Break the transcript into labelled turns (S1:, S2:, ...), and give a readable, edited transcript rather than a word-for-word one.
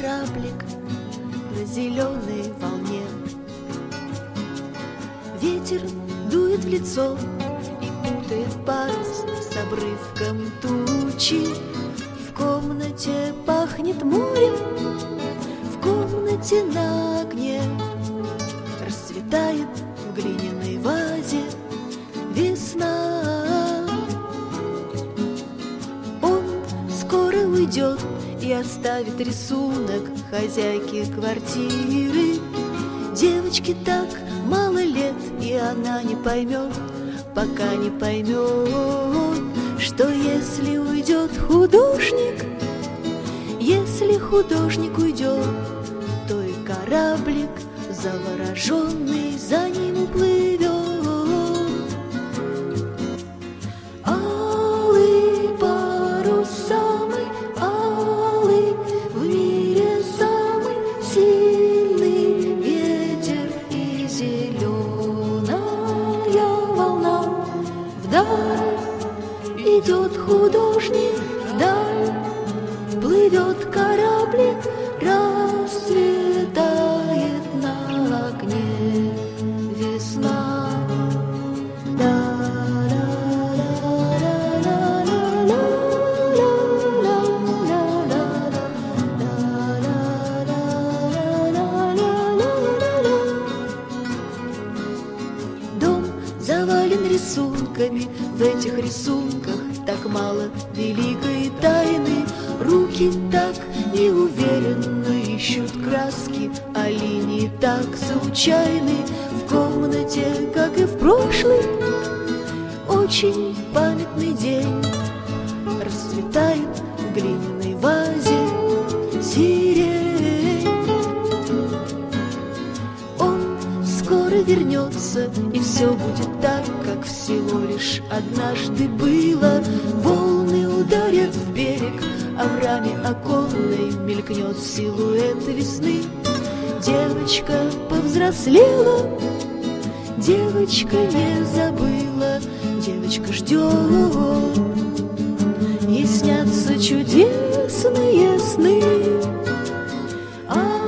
S1: кораблик на зеленой волне. Ветер дует в лицо и путает парус с обрывком тучи. В комнате пахнет морем, в комнате на окне расцветает в глиняной вазе весна. Он скоро уйдет и оставит рисунок хозяйки квартиры. Девочке так мало лет, и она не поймет, пока не поймет, что если уйдет художник, если художник уйдет, то и кораблик завороженный за ним уплывет. Алый парус, самый алый в мире, самый сильный ветер и зеленая волна. Вдаль идет художник, вдаль плывет кораблик, расцветает на окне весна. Дом завален рисунками, в этих рисунках так мало великой тайны. Руки так неуверенно ищут краски, а линии так случайны. В комнате, как и в прошлый, очень памятный день. Расцветает в глиняной вазе сирень. Он скоро вернется, и все будет так, как всего лишь однажды было. Волны ударят в берег, а в раме оконной мелькнет силуэт весны. Девочка повзрослела, девочка не забыла, девочка ждет, ей снятся чудесные сны.